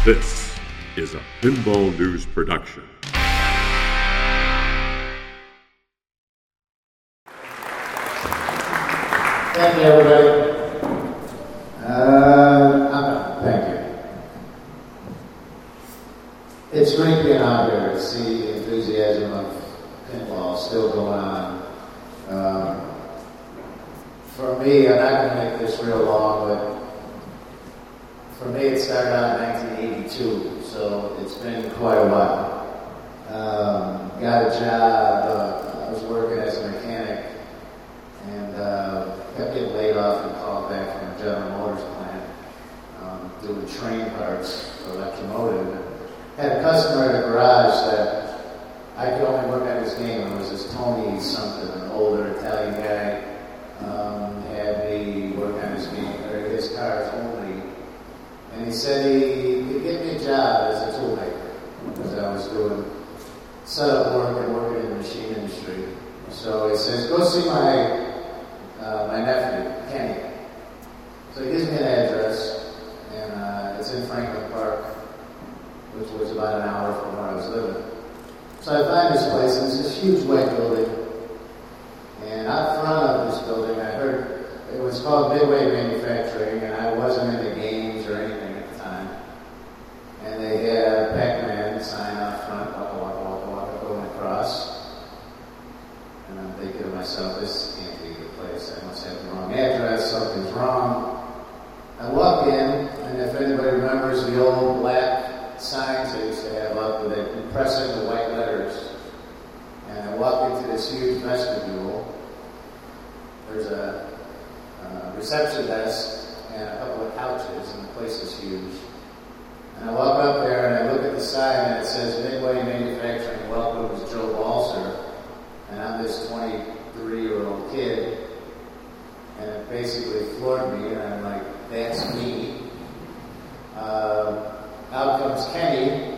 This is a Pinball News production. Thank you, everybody. Thank you. It's great being out here to see the enthusiasm of pinball still going on. For me, I'm not going to make this real long, but for me it started out in 1982, so it's been quite a while. Got a job, I was working as a mechanic, and kept getting laid off and called back from a General Motors plant, doing train parts for electromotive. Had a customer in the garage that I could only work on his game. It was this Tony something, an older Italian guy, had me work on his game, or his cars only. And he said he could get me a job as a toolmaker, because I was doing setup work and working in the machine industry. So he says, go see my nephew, Kenny. So he gives me an address, and it's in Franklin Park, which was about an hour from where I was living. So I find this place, and it's this huge white building. And out front of this building, I heard it was called Midway Manufacturing, and I wasn't into games or anything at the time. And they had a Pac-Man sign out front, walk, going across. And I'm thinking to myself, this can't be the place. I must have the wrong address, something's wrong. I walk in, and if anybody remembers the old black signs they used to have up with it, impressive the white letters. And I walk into this huge vestibule. There's a reception desk and a couple of couches, and the place is huge. And I walk up there and I look at the sign, and it says Midway Manufacturing welcomes Joe Balser. And I'm this 23-year-old kid, and it basically floored me, and I'm like, that's me. Out comes Kenny,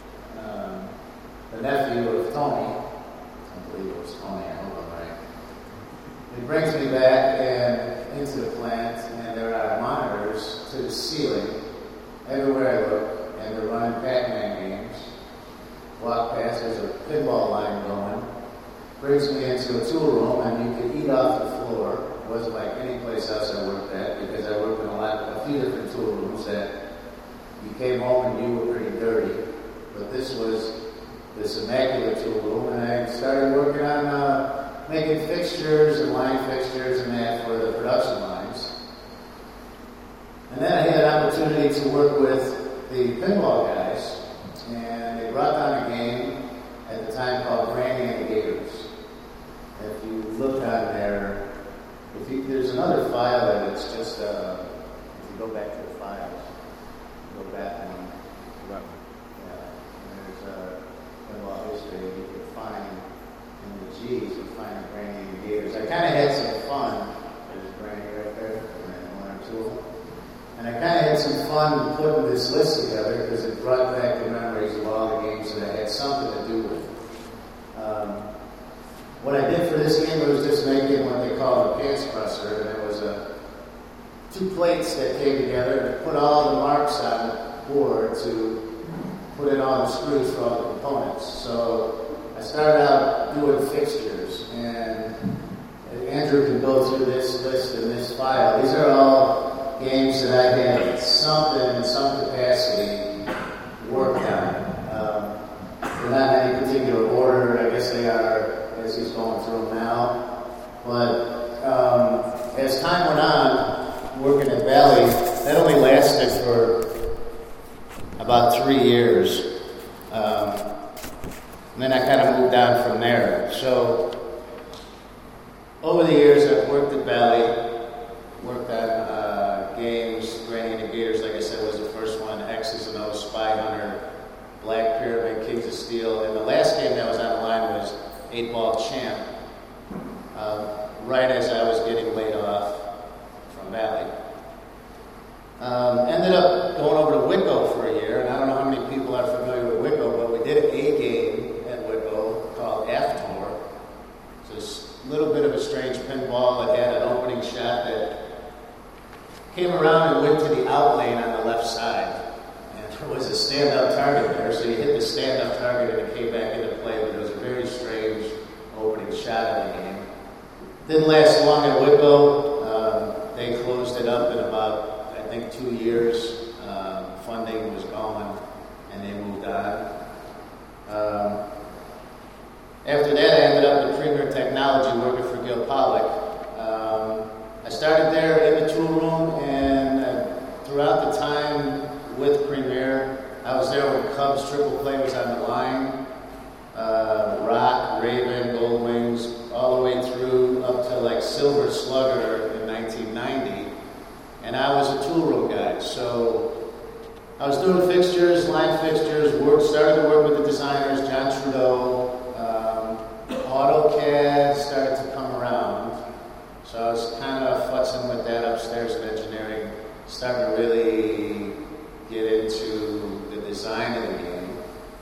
the nephew of Tony. I believe it was Tony, I hope I'm right. He brings me back and into the plant, and there are monitors to the ceiling everywhere I look, and they're running Pac-Man games. Walk past, there's a pinball line going. Brings me into a tool room, and you could eat off the floor. It wasn't like any place else I worked at, because I worked in a few different tool rooms that you came home and you were pretty dirty. But this was this immaculate tool room, and I started working on making fixtures and line fixtures and that for the production lines. And then I had an opportunity to work with the pinball guys, and they brought down a game at the time called Granny and the Gators. If you look on there, there's another file that it's just, if you go back to the files, go back one. Right. Yeah, and there's pinball history you can find in the G's, you find Granny and the Gators. I kind of had some fun. There's Granny right there, and then one or two. And I kind of had some fun putting this list together because it brought back the memories of all the games that I had something to do with. What I did for this game was just making what they call a pants presser, and it was two plates that came together and put all the marks on the board to put in all the screws for all the components. So I started out doing fixtures, and Andrew can go through this list and this file. These are all games that I had something in some capacity worked on. They're not in any particular order. I guess they are as he's going through them now. But as time went on, working at Valley, that only lasted for about 3 years. And then I kind of moved on from there. So over the years, I've worked at Valley, worked on games. Granny and the Gators, like I said, was the first one. X's and O's, Spy Hunter, Black Pyramid, Kings of Steel. And the last game that was on the line was 8-Ball Champ, right as I was getting laid off from Valley. Ended up going over to Wico for a year, and I don't know how many people are familiar with Wico, but we did a game at Wico called AFTOR. It's a little bit of a strange pinball that had an opening shot that came around and went to the out lane on the left side. And there was a stand-up target there, so you hit the stand-up target and it came back into play, but it was a very strange opening shot of the game. Didn't last long at Whitbo. They closed it up in about, I think, 2 years. Funding was gone, and they moved on. After that, I ended up at Premier Technology working for Gil Pollock. I started there in the tool room, and throughout the time with Premier, I was there when Cubs Triple Play was on the line. Rock, Raven, Gold Wings, all the way through up to like Silver Slugger in 1990. And I was a tool room guy, so I was doing fixtures, line fixtures, started to work with the designers, John Trudeau. AutoCAD started to come around, so I was kind of futzing with that upstairs in engineering, starting to really get into the design of the game.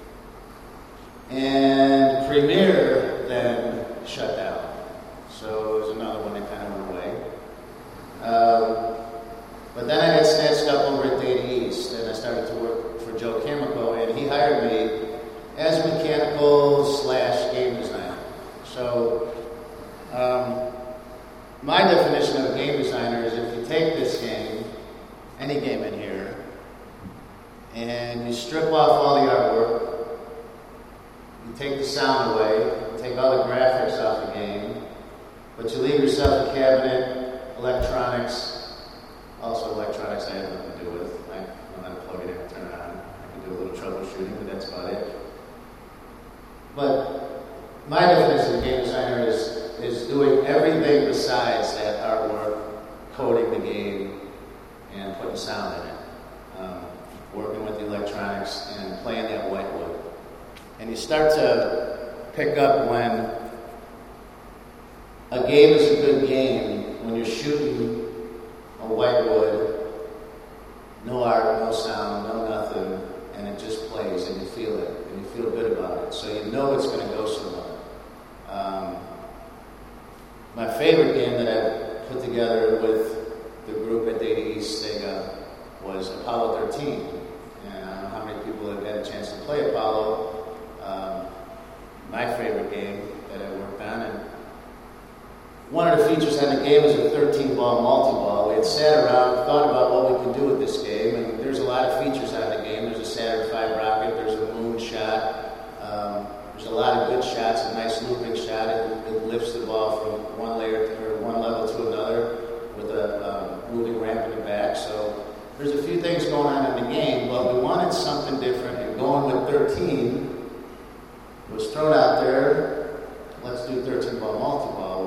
And Premiere then shut down, so it was another one that kind of went away. But then I got snatched up over at Data East, and I started to work for Joe Chemical, and he hired me as mechanical/game designer. So, my definition of a game designer is if you take this game, any game in here, and you strip off all the artwork, you take the sound away, you take all the graphics off the game, but you leave yourself a cabinet, electronics, also electronics I have nothing to do with. I know how to plug it in and turn it on. I can do a little troubleshooting, but that's about it. But my definition of game designer is doing everything besides that artwork, coding the game, and putting sound in it. Working with the electronics and playing that whitewood. And you start to pick up when a game is a good game when you're shooting a whitewood, no art, no sound, no nothing, and it just plays and you feel it, and you feel good about it. So you know it's going to go somewhere. My favorite game that I put together with the group at Data East Sega was Apollo 13. And I don't know how many people have had a chance to play Apollo. My favorite game that I worked on. And one of the features on the game was a 13-ball multi-ball. We had sat around, thought about what we could do with this game, and there's a lot of features on the game. There's a Saturn V rocket, there's a moon shot. There's a lot of good shots, a nice looping shot. It lifts the ball from one level to another with a moving ramp in the back. So there's a few things going on in the game, but we wanted something different. And going with 13 was thrown out there. Let's do 13-ball multi-ball.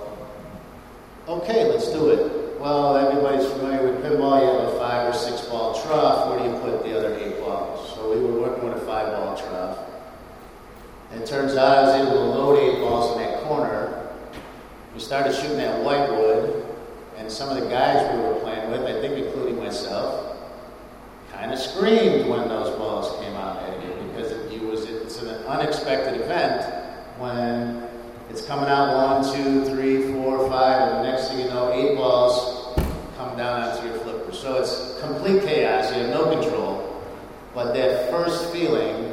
Well, okay, let's do it. Well, everybody's familiar with pinball. You have a 5 or 6 ball trough. Where do you put the other 8 balls? So we were working with a 5-ball trough. And it turns out I was able to load 8 balls in that corner. We started shooting that whitewood, and some of the guys we were playing with, I think including myself, kind of screamed when those balls came out at you because it's an unexpected event when it's coming out 1, 2, 3, 4, 5, and the next thing you know, 8 balls come down onto your flipper. So it's complete chaos. You have no control. But that first feeling,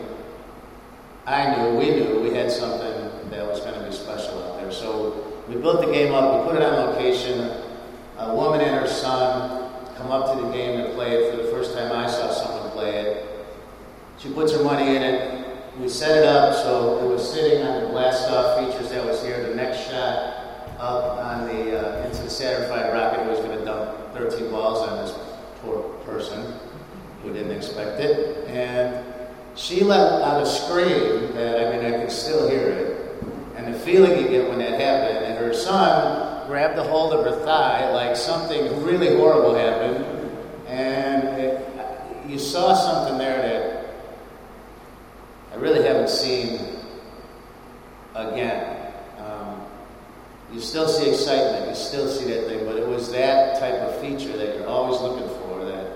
we knew we had something that was going to be special out there. So we built the game up, we put it on location. A woman and her son come up to the game to play it for the first time I saw someone play it. She puts her money in it. We set it up so it was sitting on the blast-off features that was here. The next shot up on into the Saturn V rocket was going to dump 13 balls on this poor person who didn't expect it. And she let out a scream that, I can still hear it. And the feeling you get when that happened. And her son grabbed a hold of her thigh like something really horrible happened. And you saw something there that I really haven't seen again. You still see excitement, you still see that thing, but it was that type of feature that you're always looking for, that,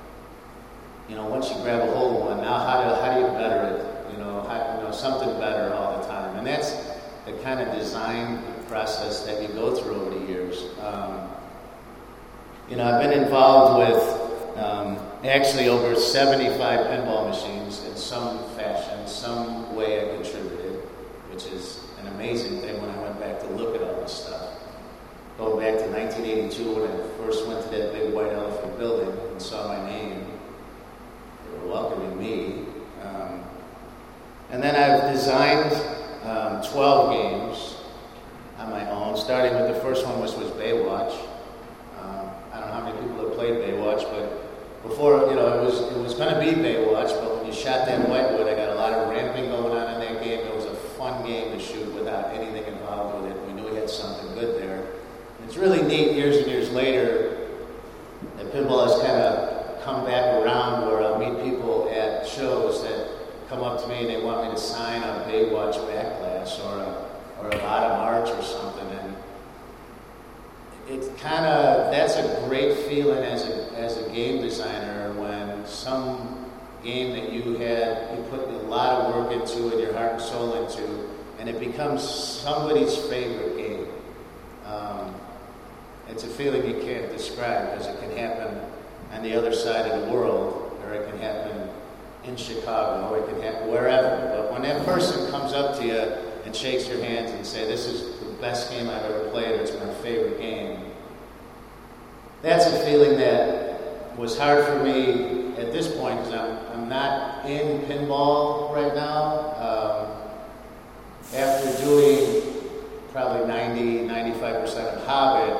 once you grab a hold of one, now how do you better it? Something better all the time. And that's the kind of design process that you go through over the years. I've been involved with actually over 75 pinball machines in some fashion, some way I contributed, which is an amazing thing when I went back to look at all this stuff. Going back to 1982 when I first went to that big white elephant building and saw my name, they were welcoming me. And then I've designed 12 games on my own, starting with the first one, which was Baywatch. I don't know how many people have played Baywatch, but before, it was going to be Baywatch, but when you shot that whitewood, I got a lot of ramping going on in that game. It was a fun game to shoot without anything involved with it. We knew we had something good there. And it's really neat years and years later that pinball has kind of come back around where I'll meet people at shows that come up to me and they want me to sign a Baywatch backglass or a bottom arch or something, and it's that's a great feeling as a game designer when some game that you put a lot of work into and your heart and soul into, and it becomes somebody's favorite game. It's a feeling you can't describe because it can happen on the other side of the world, or it can happen in Chicago, or it can happen wherever. But when that person comes up to you and shakes your hands and say, "This is the best game I've ever played," or "It's my favorite game," that's a feeling that was hard for me at this point because I'm not in pinball right now. After doing probably 95% of Hobbit,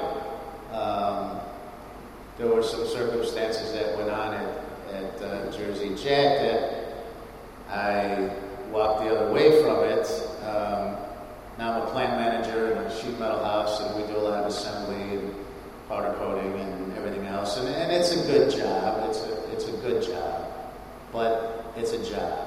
there were some circumstances that went on at Jersey Jack that I walked the other way from it. Now I'm a plant manager in a sheet metal house, and we do a lot of assembly and powder coating and everything else. And it's a good job. It's a good job, but it's a job.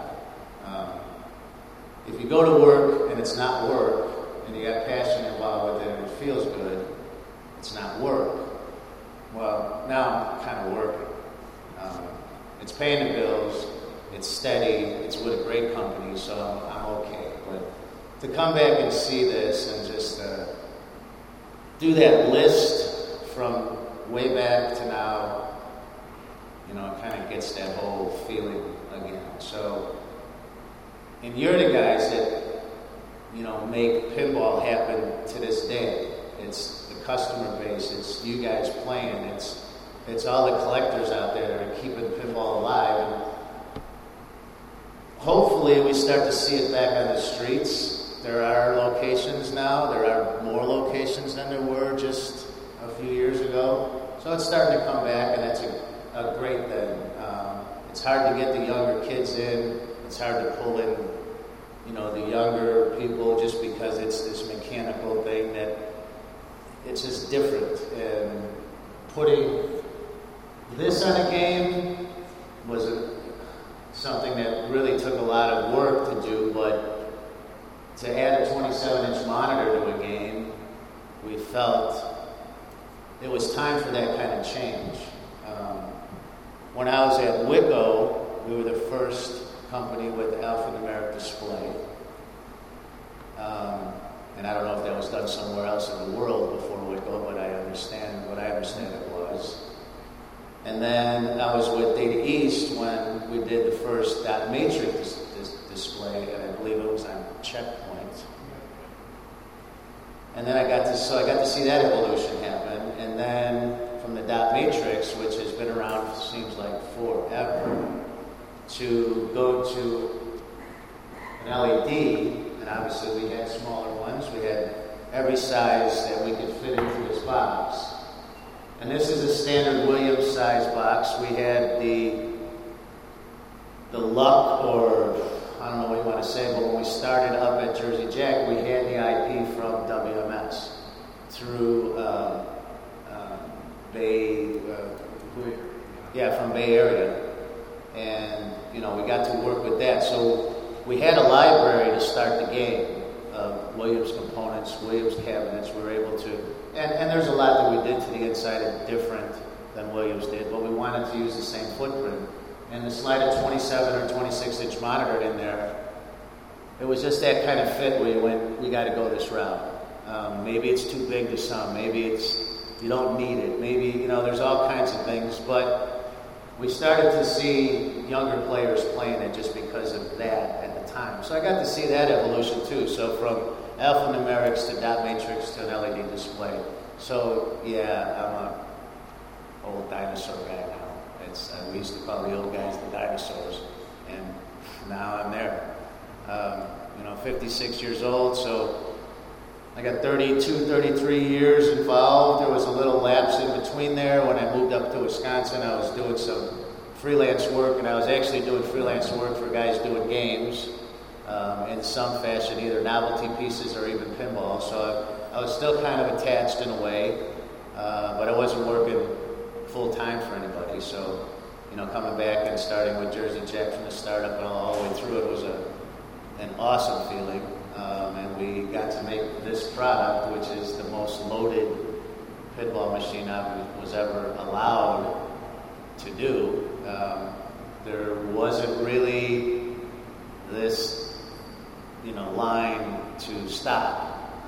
If you go to work and it's not work, and you got passion involved with it and it feels good, it's not work. Well, now I'm kind of working. It's paying the bills, it's steady, it's with a great company, so I'm okay. But to come back and see this and just do that list from way back to now, it kind of gets that whole feeling again. So, and you're the guys that, make pinball happen to this day. It's the customer base, it's you guys playing, it's all the collectors out there that are keeping pinball alive. And hopefully we start to see it back on the streets. There are locations now. There are more locations than there were just a few years ago. So it's starting to come back, and that's a great thing. It's hard to get the younger kids in. It's hard to pull in, the younger people just because it's this mechanical thing that it's just different. And putting this on a game was something that really took a lot of work to do, but to add a 27-inch monitor to a game, we felt it was time for that kind of change. When I was at Wicco, we were the first company with alphanumeric display. And I don't know if that was done somewhere else in the world before Wicco, but I understand it was. And then I was with Data East when we did the first dot matrix display, and I believe it was on Checkpoint. And then I got to see that evolution happen. And then from the dot matrix, which has been around seems like forever, to go to an LED. And obviously we had smaller ones. We had every size that we could fit into this box. And this is a standard Williams size box. We had the luck, or I don't know what you want to say, but when we started up at Jersey Jack, we had the IP from WMS through from Bay Area. And, we got to work with that. So we had a library to start the game of Williams components, Williams cabinets. We were able to, and there's a lot that we did to the inside different than Williams did, but we wanted to use the same footprint. And to slide a 27 or 26-inch monitor in there, it was just that kind of fit where you went, we got to go this route. Maybe it's too big to some, maybe you don't need it, maybe, there's all kinds of things, but we started to see younger players playing it just because of that at the time. So I got to see that evolution too. So from alphanumerics to dot matrix to an LED display. So yeah, I'm a old dinosaur guy now. We used to call the old guys the dinosaurs, and now I'm there. 56 years old, so I got 32, 33 years involved. There was a little lapse in between there. When I moved up to Wisconsin, I was doing some freelance work, and I was actually doing freelance work for guys doing games in some fashion, either novelty pieces or even pinball. So I was still kind of attached in a way, but I wasn't working full-time for anybody. So, coming back and starting with Jersey Jack from the startup and all the way through it was an awesome feeling. And we got to make this product, which is the most loaded pinball machine I was ever allowed to do. There wasn't really this, line to stop.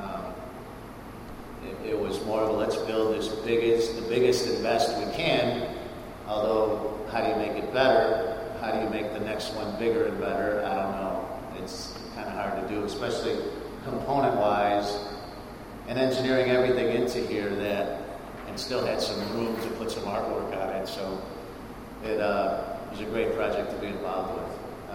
It was more of a let's build the biggest and best we can, although how do you make it better? How do you make the next one bigger and better? I don't know. It's kind of hard to do, especially component-wise, and engineering everything into here and still had some room to put some artwork on it. So it was a great project to be involved with.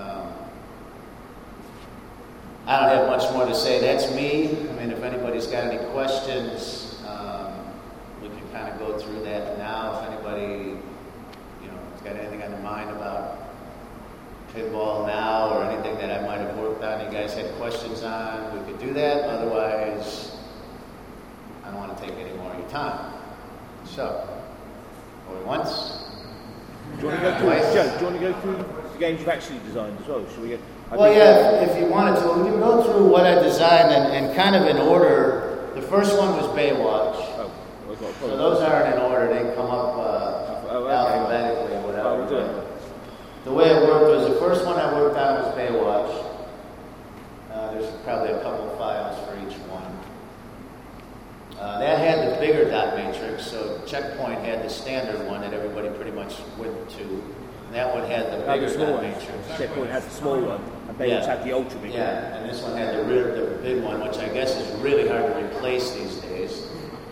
I don't have much more to say. That's me. I mean, if anybody's got any questions, we can kind of go through that now. If anybody, has got anything on their mind about pinball now or anything that I might have worked on, you guys had questions on, we could do that. Otherwise, I don't want to take any more of your time. So, going once. Do you want to go through, Joe, do you want to go through the games you've actually designed as well? Shall we get? Well, yeah, if you wanted to, we can go through what I designed and kind of in order. The first one was Baywatch. Oh, so those aren't in order. They come up alphabetically or whatever. We'll do it. The way it worked was the first one I worked on was Baywatch. There's probably a couple of files for each one. That had the bigger dot matrix, so Checkpoint had the standard one that everybody pretty much went to. And that one had the bigger dot matrix. Checkpoint had the small one, and Baywatch had the ultra big one. Yeah, and this one had the big one, which I guess is really hard to replace these days.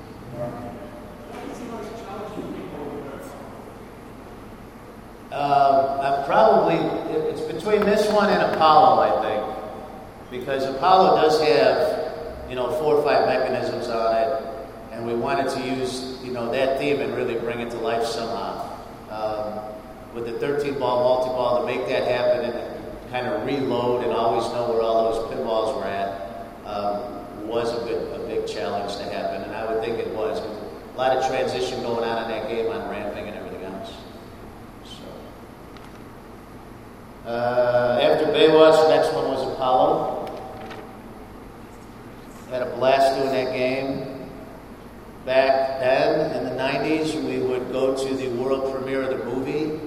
It's between this one and Apollo, I think, because Apollo does have 4 or 5 mechanisms on it, and we wanted to use that theme and really bring it to life somehow. With the 13-ball multi-ball, to make that happen and kind of reload and always know where all those pinballs were at was a big challenge to happen, and I would think it was. A lot of transition going on in that game on ramping and everything else. After Baywatch, the next one was Apollo. Had a blast doing that game. Back then, in the 90s, we would go to the world premiere of the movie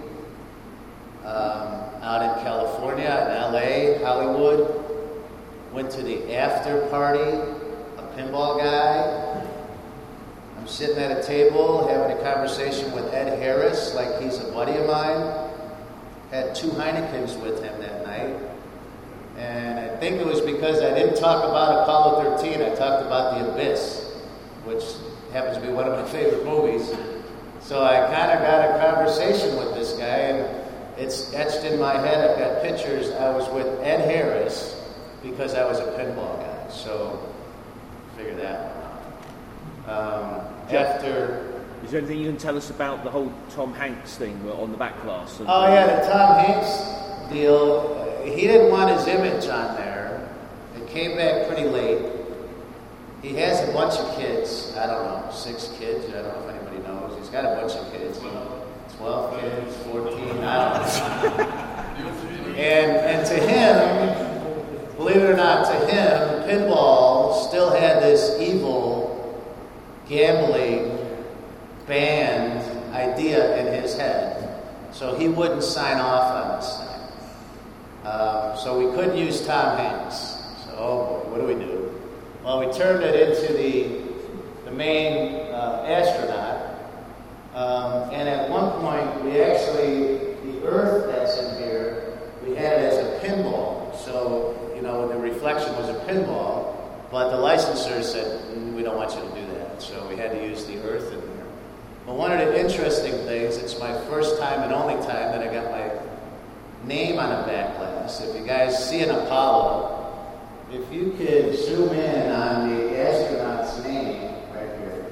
out in California, in LA, Hollywood. Went to the after party, a pinball guy. I'm sitting at a table having a conversation with Ed Harris like he's a buddy of mine. Had 2 Heinekens with him that night. And I think it was because I didn't talk about Apollo 13, I talked about The Abyss, which happens to be one of my favorite movies. So I kind of got a conversation with this guy, and it's etched in my head. I've got pictures. I was with Ed Harris because I was a pinball guy. So figure that one out. Is there anything you can tell us about the whole Tom Hanks thing on the back glass? The Tom Hanks deal. He didn't want his image on there. It came back pretty late. He has a bunch of kids. I don't know, 6 kids. I don't know if anybody knows. He's got a bunch of kids. 12 kids, 14. I don't know. And to him, believe it or not, to him, pinball still had this evil gambling banned idea in his head, so he wouldn't sign off on this thing. So we couldn't use Tom Hanks. So, oh boy, what do we do? Well, we turned it into the main astronaut, And at one point, we actually, the earth that's in here, we had it as a pinball. So, the reflection was a pinball, but the licensor said, we don't want you to do that. So we had to use the earth in there. But one of the interesting things, it's my first time and only time that I got my name on a back glass. If you guys see an Apollo, if you could zoom in on the astronaut's name right here.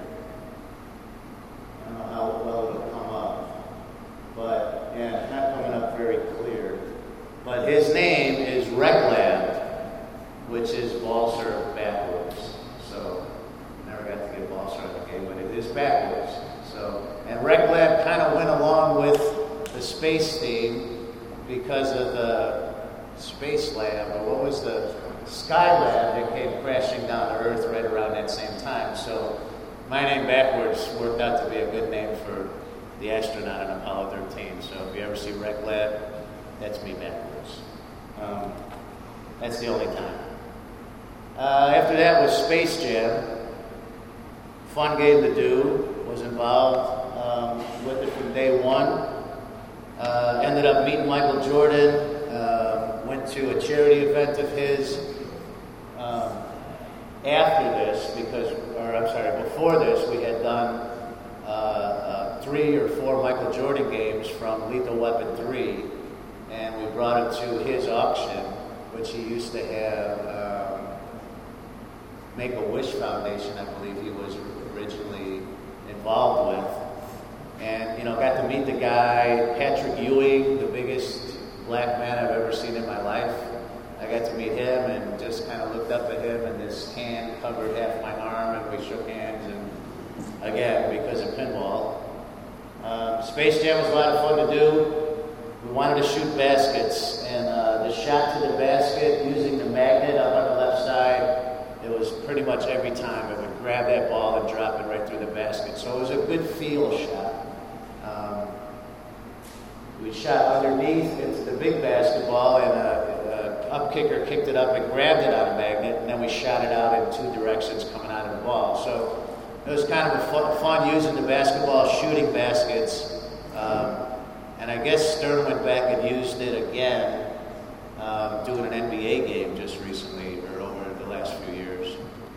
I don't know how well it'll come up, but yeah, it's not coming up very clear. But his name is Reklab, which is Balser backwards. So, never got to get Balser on the game, but it is backwards. So, and Reklab kind of went along with the space theme because of the Space Lab, or what was the Skylab that came crashing down to Earth right around that same time. So, my name backwards worked out to be a good name for the astronaut on Apollo 13. So, if you ever see Reklab, that's me backwards. That's the only time. After that was Space Jam. Fun game to do. Was involved with it from day one. Ended up meeting Michael Jordan. Went to a charity event of his after this, before this, we had done 3 or 4 Michael Jordan games from Lethal Weapon 3, and we brought it to his auction, which he used to have Make-A-Wish Foundation, I believe he was originally involved with. And, got to meet the guy, Patrick Ewing, the biggest black man I've ever seen in my life. I got to meet him and just kind of looked up at him, and his hand covered half my arm, and we shook hands, and again, because of pinball. Space Jam was a lot of fun to do. We wanted to shoot baskets, and the shot to the basket using the magnet up on the left side, it was pretty much every time. It would grab that ball and drop it right through the basket. So it was a good feel shot. We shot underneath into the big basketball, and a up kicker kicked it up and grabbed it on a magnet, and then we shot it out in 2 directions coming out of the ball. So it was kind of fun using the basketball, shooting baskets. And I guess Stern went back and used it again, doing an NBA game just recently, or over the last few years.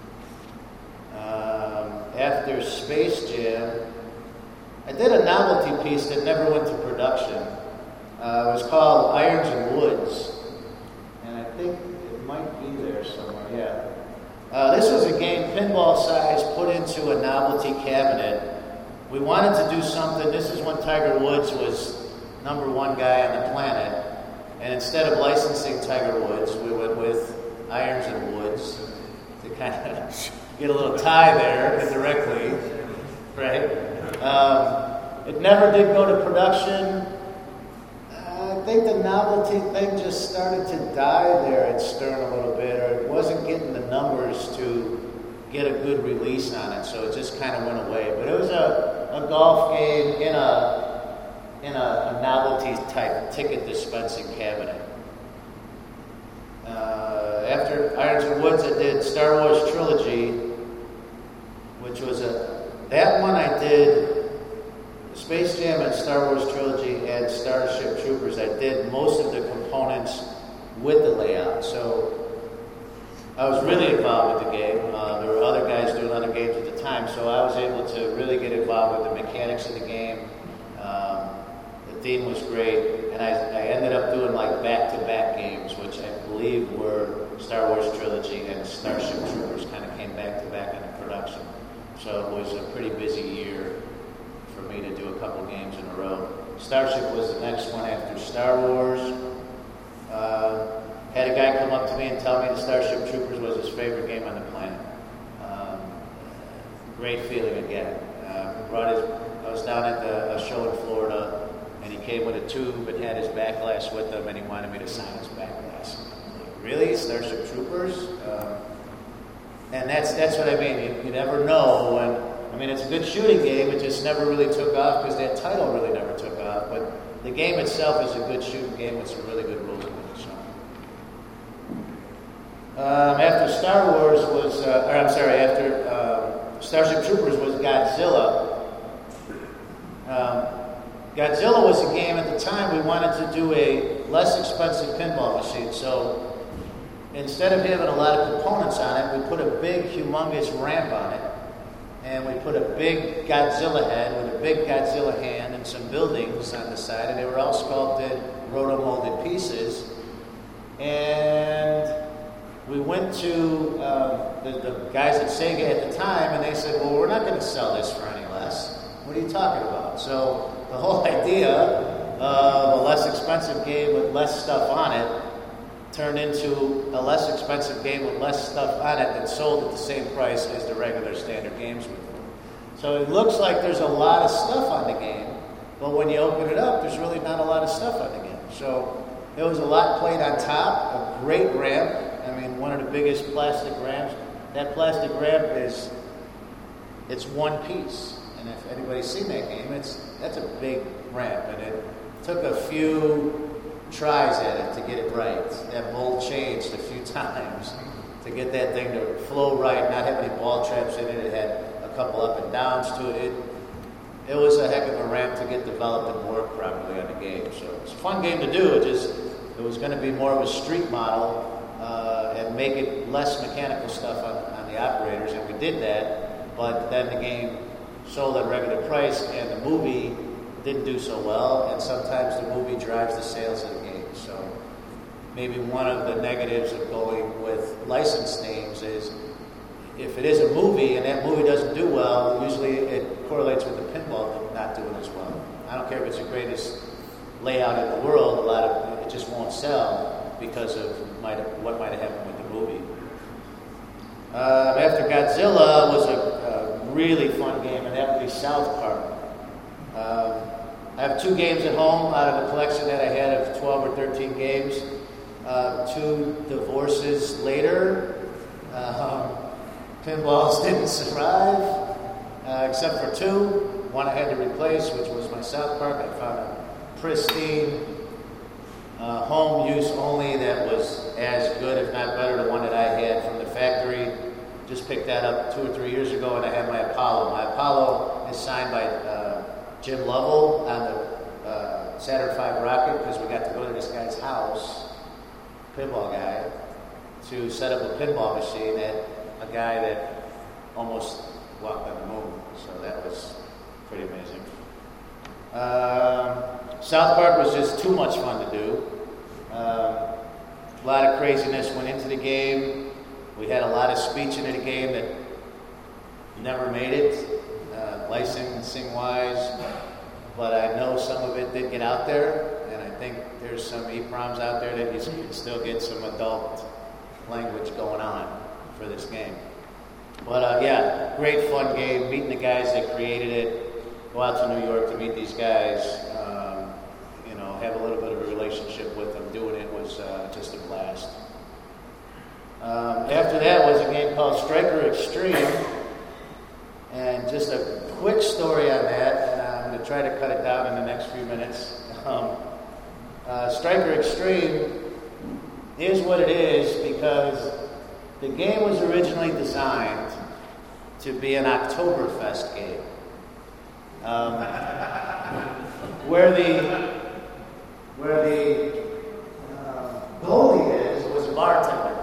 After Space Jam, I did a novelty piece that never went to production. It was called Irons and Woods, and I think it might be there somewhere, yeah. This was a game pinball size put into a novelty cabinet. We wanted to do something. This is when Tiger Woods was #1 guy on the planet, and instead of licensing Tiger Woods, we went with Irons and Woods to kind of get a little tie there indirectly, right? It never did go to production. I think the novelty thing just started to die there at Stern a little bit, or it wasn't getting the numbers to get a good release on it, so it just kind of went away. But it was a golf game in a novelty type ticket dispensing cabinet. After Irons and Woods, I did Star Wars Trilogy, which was that one I did. Space Jam and Star Wars Trilogy and Starship Troopers, I did most of the components with the layout. So I was really involved with the game. There were other guys doing other games at the time, so I was able to really get involved with the mechanics of the game. The theme was great, and I ended up doing like back-to-back games, which I believe were Star Wars Trilogy and Starship Troopers kind of came back-to-back into production. So it was a pretty busy year for me to do a couple games in a row. Starship was the next one after Star Wars. Had a guy come up to me and tell me the Starship Troopers was his favorite game on the planet. Great feeling again. I was down at a show in Florida, and he came with a tube and had his back glass with him, and he wanted me to sign his back glass. I was like, really? Starship Troopers? And that's what I mean. You never know when. I mean, it's a good shooting game. It just never really took off because that title really never took off. But the game itself is a good shooting game with some really good rules in it. So. After Star Wars was, after Starship Troopers was Godzilla. Godzilla was a game at the time. We wanted to do a less expensive pinball machine. So instead of having a lot of components on it, we put a big, humongous ramp on it. And we put a big Godzilla head with a big Godzilla hand and some buildings on the side. And they were all sculpted, roto-molded pieces. And we went to the guys at Sega at the time, and they said, well, we're not going to sell this for any less. What are you talking about? So the whole idea of a less expensive game with less stuff on it turned into a less expensive game with less stuff on it that sold at the same price as the regular standard games would. So it looks like there's a lot of stuff on the game, but when you open it up, there's really not a lot of stuff on the game. So there was a lot played on top, a great ramp. I mean, one of the biggest plastic ramps. That plastic ramp it's one piece. And if anybody's seen that game, that's a big ramp. And it took a few tries at it to get it right. That mold changed a few times to get that thing to flow right, not have any ball traps in it. It had a couple up and downs to it. It was a heck of a ramp to get developed and work properly on the game. So it's a fun game to do. It was going to be more of a street model and make it less mechanical stuff on the operators, and we did that. But then the game sold at regular price, and the movie didn't do so well, and sometimes the movie drives the sales of the game. So maybe one of the negatives of going with licensed names is if it is a movie and that movie doesn't do well, usually it correlates with the pinball not doing as well. I don't care if it's the greatest layout in the world, it just won't sell because of what might have happened with the movie. After Godzilla was a really fun game, and that would be South Park. I have 2 games at home out of a collection that I had of 12 or 13 games. 2 divorces later, pinballs didn't survive, except for 2. One I had to replace, which was my South Park. I found a pristine, home use only that was as good, if not better, than one that I had from the factory. Just picked that up 2 or 3 years ago, and I have my Apollo. My Apollo is signed by Jim Lovell on the Saturn V rocket, because we got to go to this guy's house, pinball guy, to set up a pinball machine at a guy that almost walked on the moon. So that was pretty amazing. South Park was just too much fun to do. A lot of craziness went into the game. We had a lot of speech into the game that never made it, licensing-wise, but I know some of it did get out there, and I think there's some EPROMs out there that you can still get some adult language going on for this game. But yeah, great fun game, meeting the guys that created it, go out to New York to meet these guys, have a little bit of a relationship with them. Doing it was just a blast. After that was a game called Striker Extreme, and just a quick story on that, and I'm going to try to cut it down in the next few minutes. Striker Extreme is what it is because the game was originally designed to be an Oktoberfest game, where the goalie was a bartender.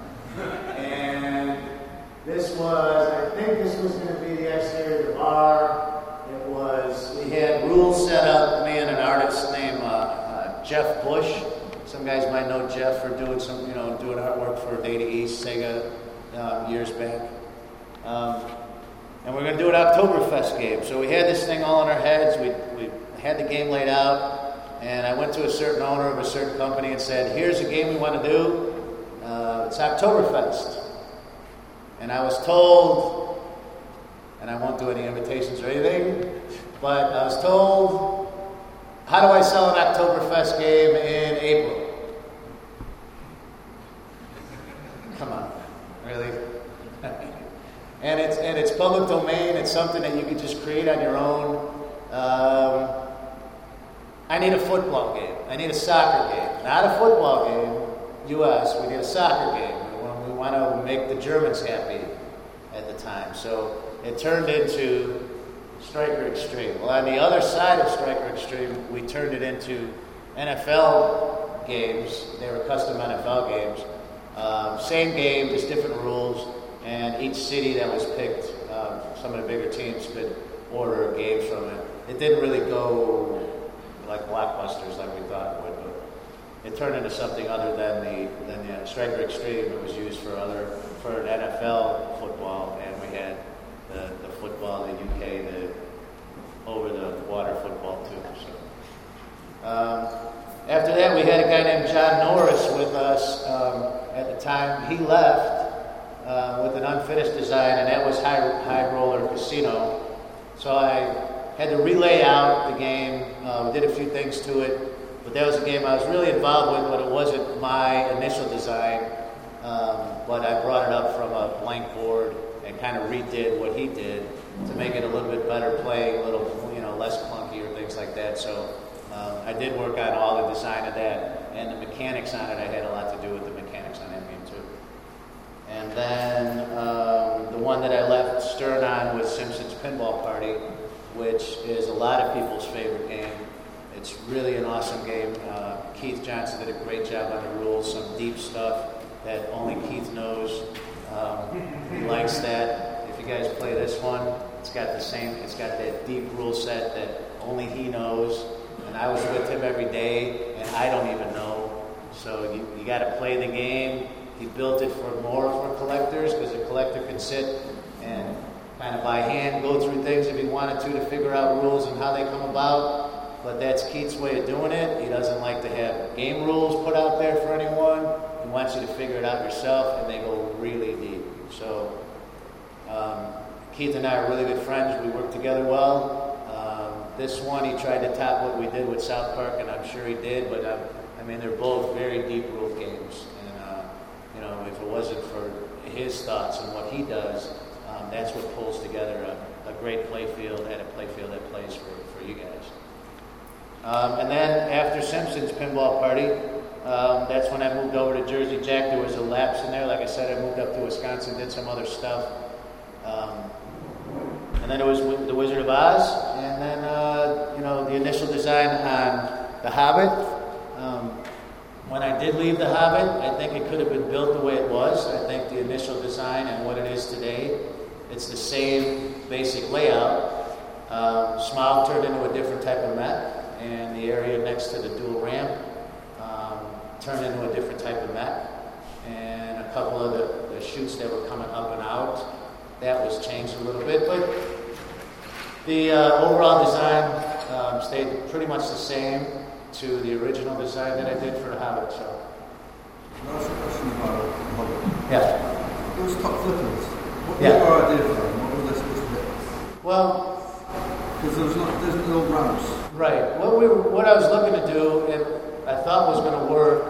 And this was, I think this was going to be the exterior of the bar. We had rules set up, me and an artist named Jeff Bush. Some guys might know Jeff for doing doing artwork for Data East, Sega, years back. And we're going to do an Oktoberfest game. So we had this thing all in our heads. We had the game laid out. And I went to a certain owner of a certain company and said, here's a game we want to do. It's Oktoberfest. And I was told, and I won't do any invitations or anything, but I was told, how do I sell an Oktoberfest game in April? Come on, really? And it's public domain. It's something that you can just create on your own. I need a football game. I need a soccer game. Not a football game, U.S. We need a soccer game. We want to make the Germans happy at the time. So it turned into Striker Extreme. Well, on the other side of Striker Extreme, we turned it into NFL games. They were custom NFL games. Same game, just different rules. And each city that was picked, some of the bigger teams could order games from it. It didn't really go like blockbusters like we thought it would, but it turned into something other than the Striker Extreme. It was used for NFL football, and we had the football, the UK, the over-the-water football too. So, after that, we had a guy named John Norris with us. At the time, he left with an unfinished design, and that was High Roller Casino. So I had to relay out the game. We did a few things to it, but that was a game I was really involved with, but it wasn't my initial design. But I brought it up from a blank board and kind of redid what he did to make it a little bit better playing, a little less clunky or things like that. So I did work on all the design of that, and the mechanics on it. I had a lot to do with the mechanics on that game too. And then the one that I left Stern on was Simpsons Pinball Party, which is a lot of people's favorite game. It's really an awesome game. Keith Johnson did a great job on the rules, some deep stuff that only Keith knows. He likes that. If you guys play this one, it's got that deep rule set that only he knows. And I was with him every day, and I don't even know. So you got to play the game. He built it for collectors, because a collector can sit and kind of by hand go through things if he wanted to figure out rules and how they come about. But that's Keith's way of doing it. He doesn't like to have game rules put out there for anyone. He wants you to figure it out yourself, and they go really deep. So Keith and I are really good friends. We work together well. This one, he tried to top what we did with South Park, and I'm sure he did. But they're both very deep rule games. And if it wasn't for his thoughts and what he does, that's what pulls together a great play field and a play field that plays for you guys. And then after Simpsons Pinball Party, that's when I moved over to Jersey Jack. There was a lapse in there. Like I said, I moved up to Wisconsin, did some other stuff. And then it was The Wizard of Oz. And then, the initial design on The Hobbit. When I did leave The Hobbit, I think it could have been built the way it was. I think the initial design and what it is today, it's the same basic layout. Smaug turned into a different type of Met, and the area next to the dual ramp turned into a different type of Met. And a couple of the chutes that were coming up and out, that was changed a little bit. But the overall design stayed pretty much the same to the original design that I did for The Hobbit. So. Can I ask a question about The Hobbit? Yeah. Those top flippers, what was Yeah. your idea for them? What were they supposed to be? Well, Because there's no ramps. right. What I was looking to do, and I thought was going to work,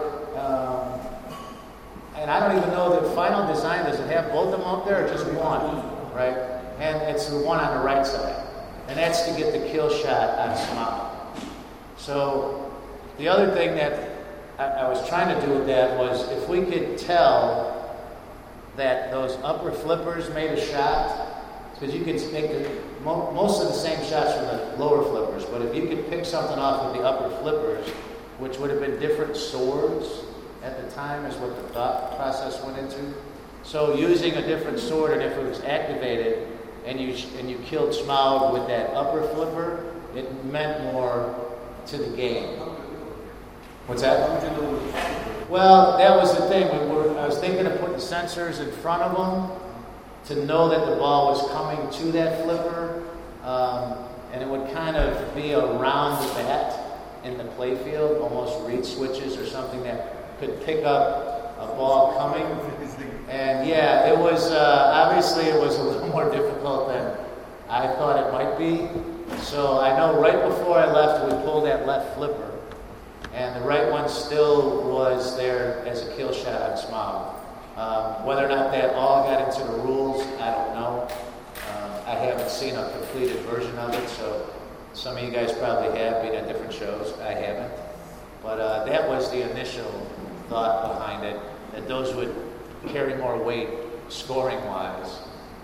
and I don't even know the final design, does it have both of them out there or just one, right? And it's the one on the right side. And that's to get the kill shot on Smaug. So the other thing that I was trying to do with that was if we could tell that those upper flippers made a shot, because you could make most of the same shots from the lower flippers, but if you could pick something off of the upper flippers, which would have been different swords at the time is what the thought process went into. So using a different sword, and if it was activated and you killed Smaug with that upper flipper, it meant more to the game. What's that? How would you know? Well, that was the thing. I was thinking of putting sensors in front of them to know that the ball was coming to that flipper, and it would kind of be around the bat in the play field, almost reed switches or something that could pick up a ball coming. And yeah, it was obviously it was a little more difficult than I thought it might be. So I know right before I left, we pulled that left flipper, and the right one still was there as a kill shot on Smaug. Whether or not that all got into the rules, I don't know. I haven't seen a completed version of it, so some of you guys probably have been at different shows. I haven't. But that was the initial thought behind it, that those would carry more weight scoring-wise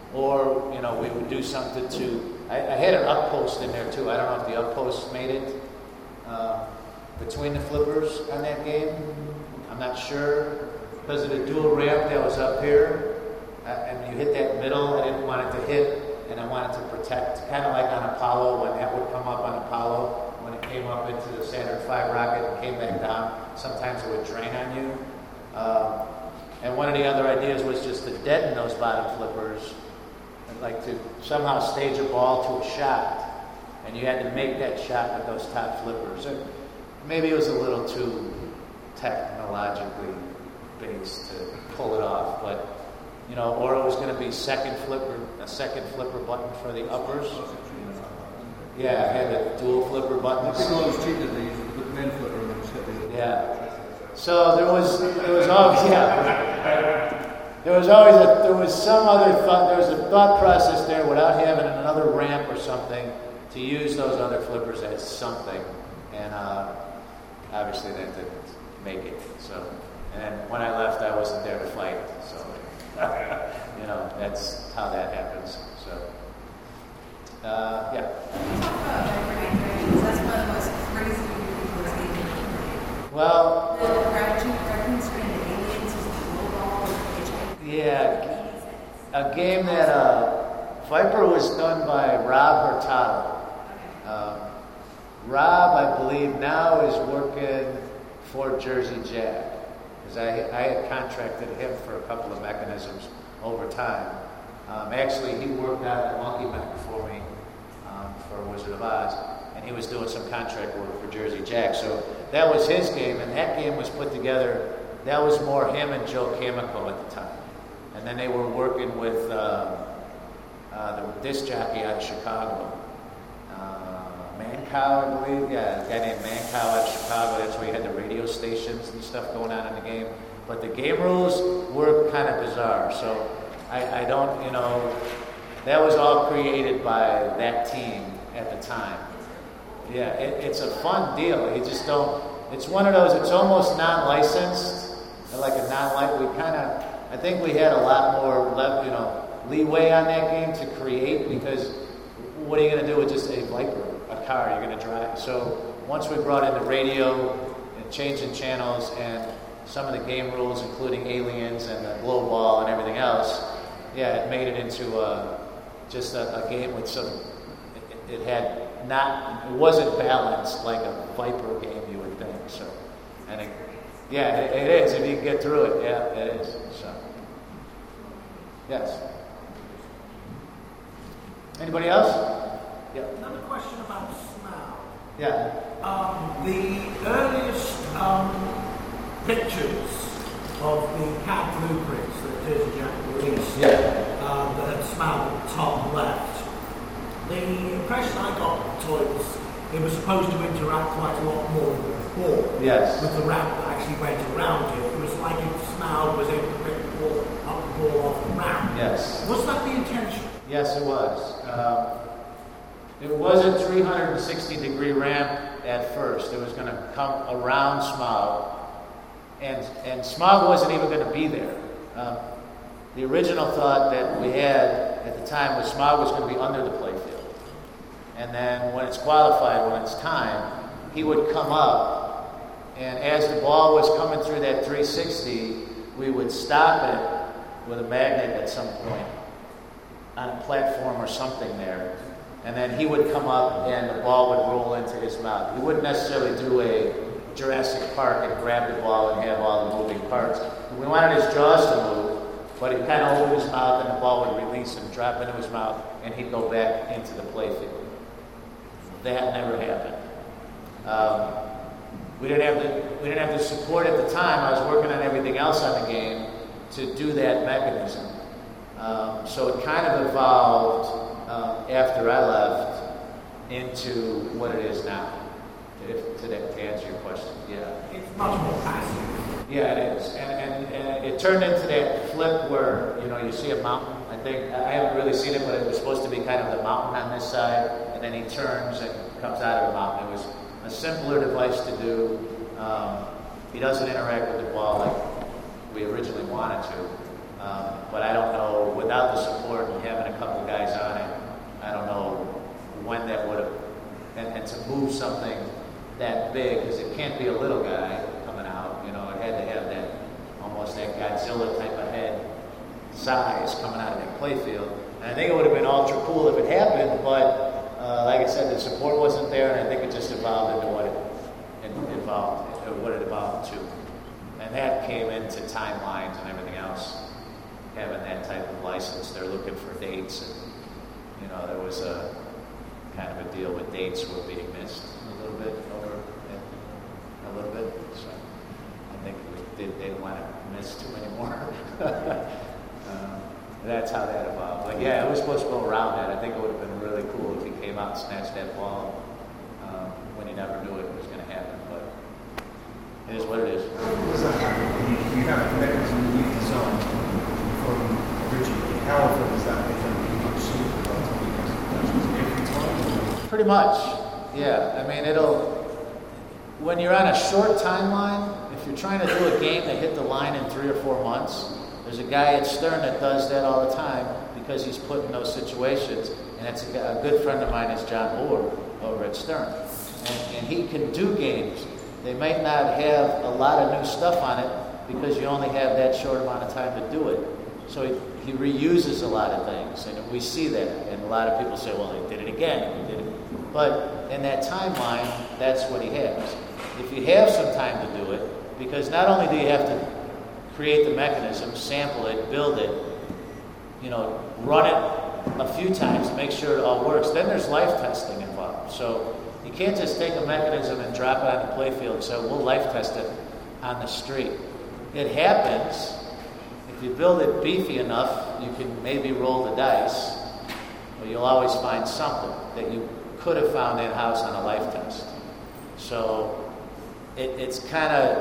or we would do something to. I had an up post in there too. I don't know if the up post made it between the flippers on that game. I'm not sure because of the dual ramp that was up here, and you hit that middle. I didn't want it to hit, and I wanted to protect, kind of like on Apollo when that would come up on Apollo when it came up into the Saturn V rocket and came back down. Sometimes it would drain on you. And one of the other ideas was just to deaden those bottom flippers, and like to somehow stage a ball to a shot, and you had to make that shot with those top flippers. And maybe it was a little too technologically based to pull it off, but or it was going to be a second flipper button for the uppers. Yeah, I had the dual flipper buttons. People always cheated. They used the main flipper and then just hit the. Yeah. So there was always there was some other thought. There was a thought process there without having another ramp or something to use those other flippers as something, and obviously that didn't make it. So, and when I left, I wasn't there to fight. So, that's how that happens. So, yeah. You talk about hyperactivity. That's one of the most crazy things games. Well, the reference for the aliens is the global pitching. Yeah, a game that Viper was done by Rob Hurtado. Rob, I believe, now is working for Jersey Jack, because I had contracted him for a couple of mechanisms over time. Actually, he worked out at Monkey Mech for me for Wizard of Oz, and he was doing some contract work for Jersey Jack. So that was his game, and that game was put together. That was more him and Joe Camico at the time. And then they were working with the disc jockey out of Chicago. Mancow, I believe. Yeah, a guy named Mancow out of Chicago. That's where you had the radio stations and stuff going on in the game. But the game rules were kind of bizarre. So I don't, that was all created by that team at the time. Yeah, it's a fun deal. You just don't, it's one of those, it's almost non-licensed, like a non-licensed. I think we had a lot more, leeway on that game to create, because what are you going to do with just a Viper, a car you're going to drive? So once we brought in the radio and changing channels and some of the game rules, including aliens and the glow ball and everything else, yeah, it made it into just a game with some. It wasn't balanced like a Viper game, you would think. So, and it is if you can get through it. Yeah, it is. So, yes. Anybody else? Yeah. Another question about smell. Yeah. The earliest pictures of the CAD blueprints that Jersey Jack released that had smelled at the top left. The impression I got of the toy was it was supposed to interact quite a lot more with the ball. Yes. With the ramp that actually went around it. It was like if Smile was able to pick the ball up the ball off the ramp. Yes. Was that the intention? Yes, it was. It was a 360-degree ramp at first. It was going to come around Smog, and Smog wasn't even going to be there. The original thought that we had at the time was Smog was going to be under the playfield. And then when it's qualified, when it's time, he would come up, and as the ball was coming through that 360, we would stop it with a magnet at some point on a platform or something there. And then he would come up and the ball would roll into his mouth. He wouldn't necessarily do a Jurassic Park and grab the ball and have all the moving parts. We wanted his jaws to move, but he kind of opened his mouth and the ball would release and drop into his mouth and he'd go back into the playfield. That never happened. We didn't have the support at the time. I was working on everything else on the game to do that mechanism. So it kind of evolved after I left into what it is now. To answer your question, yeah. It's much more passive. Yeah, it is, and it turned into that flip where you see a mountain. I think I haven't really seen it, but it was supposed to be kind of the mountain on this side, and then he turns and comes out of the mountain. It was a simpler device to do. He doesn't interact with the ball like we originally wanted to. But I don't know, without the support and having a couple guys on it, I don't know when that would have, and to move something that big, because it can't be a little guy coming out, you know, it had to have that, almost that Godzilla type of head size coming out of that playfield. And I think it would have been ultra cool if it happened, but like I said, the support wasn't there, and I think it just evolved into what it evolved to. And that came into timelines and everything else, having that type of license. They're looking for dates, and you know, there was a kind of a deal with dates were being missed a little bit. So I think they didn't want to miss too many more. That's how that evolved. But yeah, it was supposed to go around that. I think it would have been really cool if he came out and snatched that ball when he never knew it was going to happen. But it is what it is. Does that happen? You have a mechanism that you've designed from originally. How often does that become every time? Pretty much, yeah. I mean, when you're on a short timeline, if you're trying to do a game that hit the line in 3 or 4 months, there's a guy at Stern that does that all the time because he's put in those situations, and that's a good friend of mine is John Moore over at Stern. And he can do games. They might not have a lot of new stuff on it because you only have that short amount of time to do it. So he reuses a lot of things, and we see that. And a lot of people say, well, they did it again, and he did it. But in that timeline, that's what he has. If you have some time to do it, because not only do you have to create the mechanism, sample it, build it, you know, run it a few times to make sure it all works, then there's life testing involved. So you can't just take a mechanism and drop it on the playfield and say, we'll life test it on the street. It happens. If you build it beefy enough, you can maybe roll the dice, but you'll always find something that you could have found in-house on a life test. So it's kind of,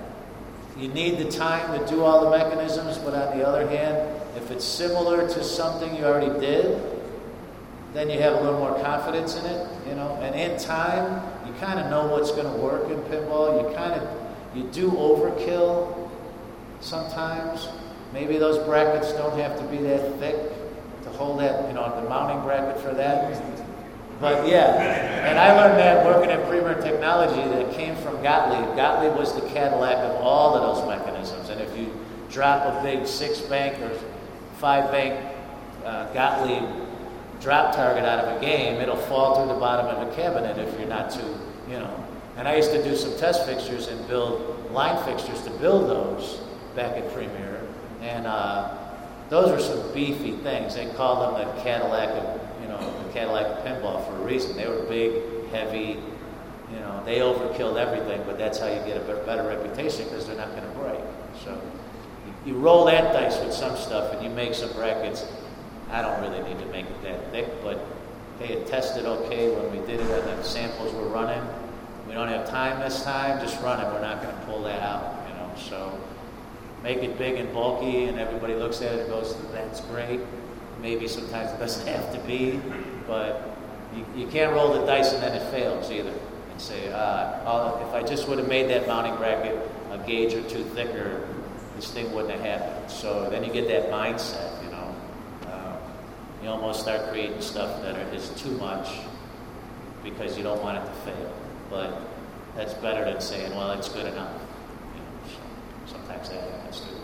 you need the time to do all the mechanisms, but on the other hand, if it's similar to something you already did, then you have a little more confidence in it, you know. And in time, you kind of know what's going to work in pinball. You do overkill sometimes. Maybe those brackets don't have to be that thick to hold that, you know, the mounting bracket for that. But yeah, and I learned that working at Premier Technology that came from Gottlieb. Gottlieb was the Cadillac of all of those mechanisms. And if you drop a big 6-bank or 5-bank Gottlieb drop target out of a game, it'll fall through the bottom of a cabinet if you're not too, you know. And I used to do some test fixtures and build line fixtures to build those back at Premier. And those were some beefy things. They called them the Cadillac of, you know, the Cadillac of pinball for a reason. They were big, heavy, you know, they overkilled everything, but that's how you get a better reputation because they're not going to break. So you roll that dice with some stuff and you make some brackets. I don't really need to make it that thick, but they had tested okay when we did it and the samples were running. We don't have time this time, just run it. We're not going to pull that out, you know. So make it big and bulky and everybody looks at it and goes, that's great. Maybe sometimes it doesn't have to be, but you can't roll the dice and then it fails either. And say, if I just would have made that mounting bracket a gauge or two thicker, this thing wouldn't have happened. So then you get that mindset, you know. You almost start creating stuff that is too much because you don't want it to fail. But that's better than saying, well, it's good enough. You know, so sometimes that happens too.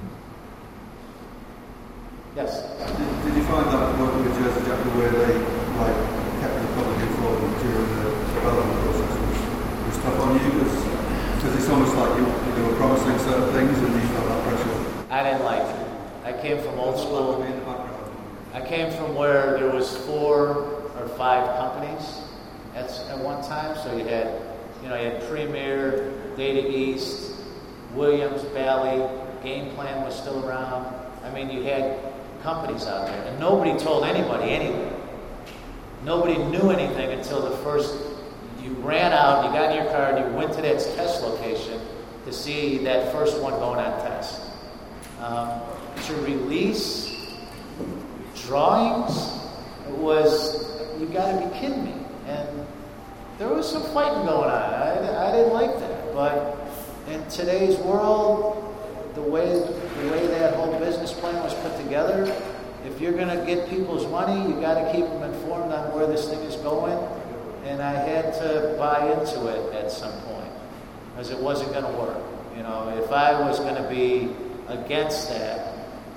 Yes? Did you find that working with Jersey Jackal where they kept the public informed during the development process was tough on you? Because it's almost like they were promising certain things and you felt that pressure. I didn't like it. I came from old school. I came from where there was 4 or 5 companies at one time. So you had Premier, Data East, Williams, Bally, Game Plan was still around. I mean, you had companies out there, and nobody told anybody anything. Nobody knew anything until you ran out, you got in your car, and you went to that test location to see that first one going on test. To release drawings you got to be kidding me. And there was some fighting going on. I didn't like that. But in today's world, the way that whole business plan was put together, if you're going to get people's money, you got to keep them informed on where this thing is going. And I had to buy into it at some point because it wasn't going to work. You know, if I was going to be against that,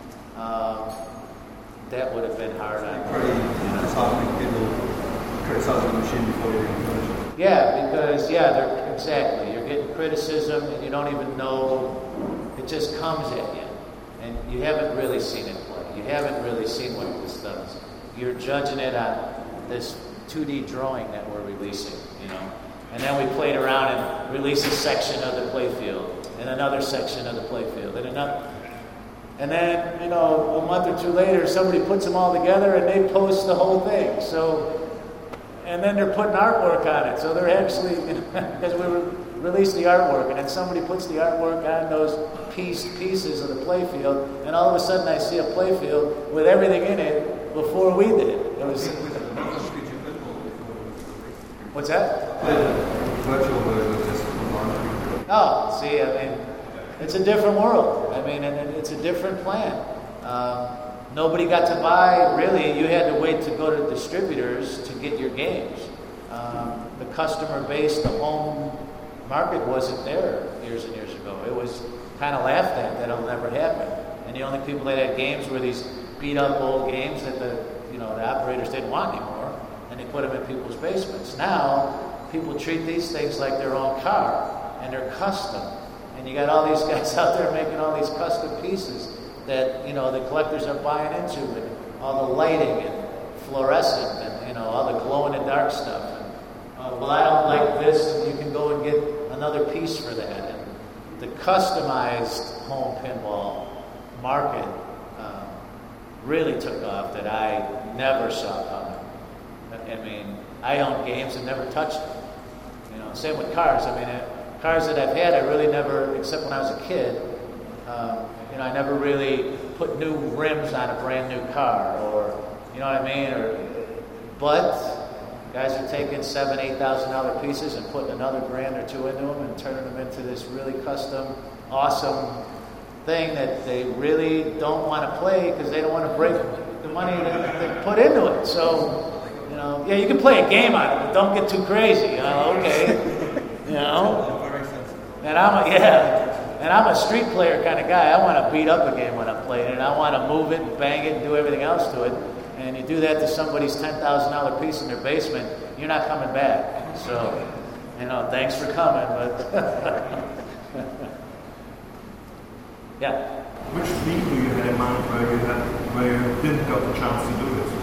that would have been hard on me. Pretty disheartening people criticizing the machine before you even finish it. Yeah, because exactly. You're getting criticism and you don't even know. It just comes at you, and you haven't really seen it play. You haven't really seen what this does. You're judging it on this 2D drawing that we're releasing, you know. And then we played around and released a section of the playfield, and another section of the playfield, and another. And then, you know, a month or two later, somebody puts them all together and they post the whole thing. So, and then they're putting artwork on it. So they're actually, because we released the artwork, and then somebody puts the artwork on those pieces of the playfield, and all of a sudden I see a playfield with everything in it before we did. It was. What's that? Virtual version of this online. Oh, see, I mean, it's a different world. I mean, and it's a different plan. Nobody got to buy, really. You had to wait to go to distributors to get your games. The customer base, the home market wasn't there years and years ago. It was kind of laughed at. That'll never happen. And the only people that had games were these beat-up old games that the operators didn't want anymore, and they put them in people's basements. Now, people treat these things like their own car, and they're custom. And you got all these guys out there making all these custom pieces that, you know, the collectors are buying into, and all the lighting and fluorescent and, you know, all the glow-in-the-dark stuff. And, well, I don't like this, and you can go and get another piece for that. And the customized home pinball market really took off that I never saw coming. I mean, I own games and never touched them. You know, same with cars. I mean, cars that I've had, I really never, except when I was a kid, you know, I never really put new rims on a brand new car, or, you know what I mean? But guys are taking $7,000, $8,000 pieces and putting another grand or two into them and turning them into this really custom, awesome thing that they really don't want to play because they don't want to break the money that they put into it. So, you know, yeah, you can play a game on it, but don't get too crazy. You know, okay, you know. And I'm a street player kind of guy. I want to beat up a game when I'm playing it, and I want to move it and bang it and do everything else to it. And you do that to somebody's $10,000 piece in their basement, you're not coming back. So, you know, thanks for coming, but yeah. Which people you had in mind where you didn't get the chance to do this?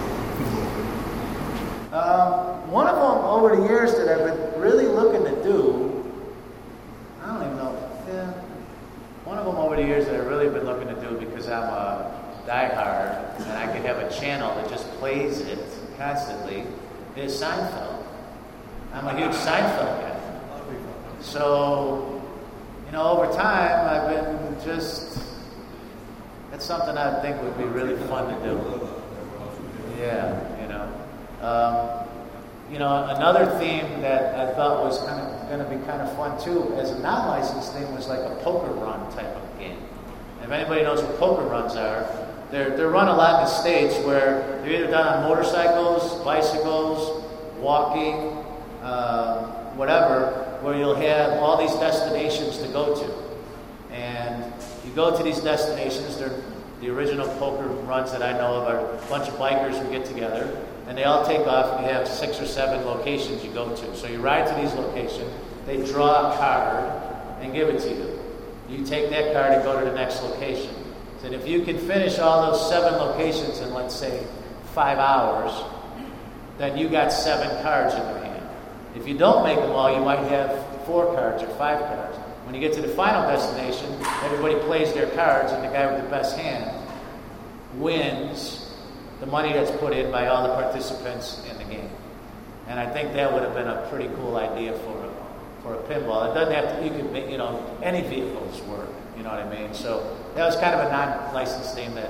One of them over the years that I've been really looking to do, I don't even know. Yeah, one of them over the years that I've really been looking to do because I'm a diehard and I could have a channel that just plays it constantly is Seinfeld. I'm a huge Seinfeld guy. So, you know, over time I've been just, that's something I think would be really fun to do. Yeah, you know. You know, another theme that I thought was going to be kind of fun too, as a non-licensed thing, was like a poker run type of game. If anybody knows what poker runs are, they're run a lot in the States where they're either done on motorcycles, bicycles, walking, whatever, where you'll have all these destinations to go to. And you go to these destinations, they're the original poker runs that I know of are a bunch of bikers who get together, and they all take off, and you have 6 or 7 locations you go to. So you ride to these locations, they draw a card and give it to you. You take that card and go to the next location. And if you can finish all those 7 locations in, let's say, 5 hours, then you got 7 cards in your hand. If you don't make them all, you might have 4 cards or 5 cards. When you get to the final destination, everybody plays their cards, and the guy with the best hand wins the money that's put in by all the participants in the game. And I think that would have been a pretty cool idea for a pinball. It doesn't have to, you could make, you know, any vehicles work, you know what I mean? So that was kind of a non-licensed thing that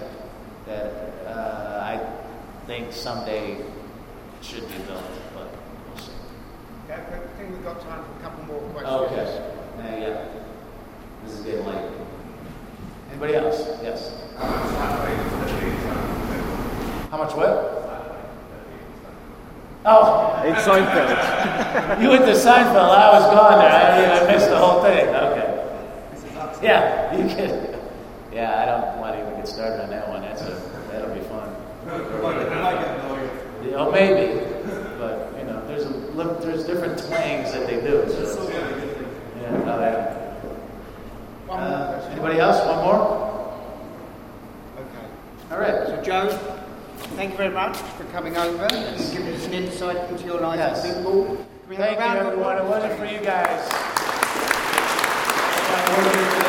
I think someday should be built, but we'll see. Yeah, I think we've got time for a couple more questions. Okay. Yeah. This is getting late. Anybody else? Yes. How much what? Oh, In Seinfeld. you went to Seinfeld. I was gone there. I missed the whole thing. Okay. Yeah, you can. Yeah, I don't want to even get started on that one. That'll be fun. Maybe, but you know, there's different twangs that they do. So, yeah. Anybody else? One more? Okay. All right. So, Joe, thank you very much for coming over and giving us an insight into your life Yes. at pinball. Can we have a Thank you, round of everyone. It applause? wasn't for you guys.